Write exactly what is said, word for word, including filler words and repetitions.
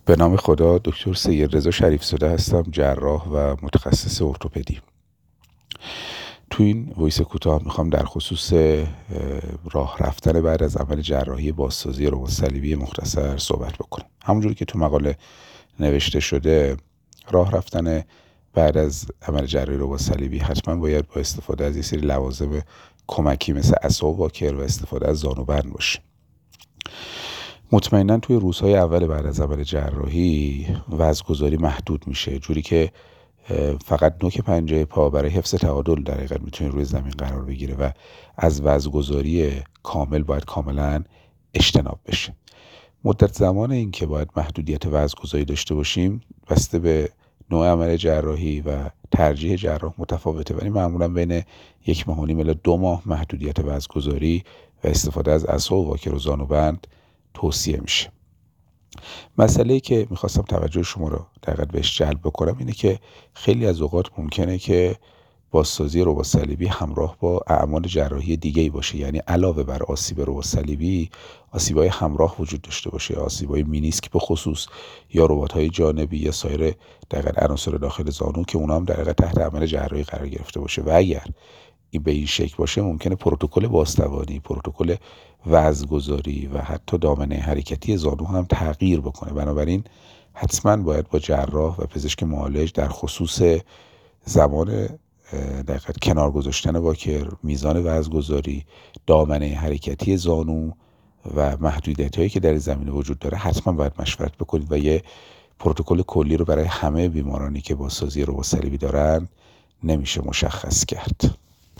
به نام خدا. دکتر سیدرضا شریف‌زاده هستم، جراح و متخصص ارتوپدی. تو این وایس کوتاه میخوام در خصوص راه رفتن بعد از عمل جراحی بازسازی رباط صلیبی مختصر صحبت بکنم. همونجوری که تو مقاله نوشته شده، راه رفتن بعد از عمل جراحی رباط صلیبی حتما باید با استفاده از یه سری لوازم کمکی مثل عصا و واکر و استفاده از زانوبند باشه. مطمئنا توی روزهای اول بعد از عمل جراحی وزن‌گذاری محدود میشه، جوری که فقط نوک پنجه پا برای حفظ تعادل در حقیقت میتونه روی زمین قرار بگیره و از وزن‌گذاری کامل باید کاملا اجتناب بشه. مدت زمان این که باید محدودیت وزن‌گذاری داشته باشیم بسته به نوع عمل جراحی و ترجیح جراح متفاوته، ولی معمولا بین یک ماه و نیم الی دو ماه محدودیت وزن‌گذاری و استفاده از عصا و واکر و زانوبند توصیه میشه. مسئله‌ای که میخواستم توجه شما رو دقیقاً بهش جلب بکنم اینه که خیلی از اوقات ممکنه که بازسازی رباط صلیبی همراه با اعمال جراحی دیگه‌ای باشه، یعنی علاوه بر آسیب رباط صلیبی آسیب‌های همراه وجود داشته باشه، آسیب‌های مینیسک به خصوص یا رباط‌های جانبی یا سایر دقیقاً عناصر داخل زانو که اونها هم در حقیقت تحت عمل جراحی قرار گرفته باشه. و اگر این به این شکل باشه ممکنه پروتکل بازتوانی، پروتکل وزن‌گذاری و حتی دامنه حرکتی زانو هم تغییر بکنه. بنابراین حتما باید با جراح و پزشک معالج در خصوص زمان دقیقاً کنار گذاشتن واکر، میزان وزن‌گذاری، دامنه حرکتی زانو و محدودیت‌هایی که در این زمینه وجود داره حتما باید مشورت بکنید و یه پروتکل کلی رو برای همه بیمارانی که بازسازی رباط صلیبی دارن نمیشه مشخص کرد.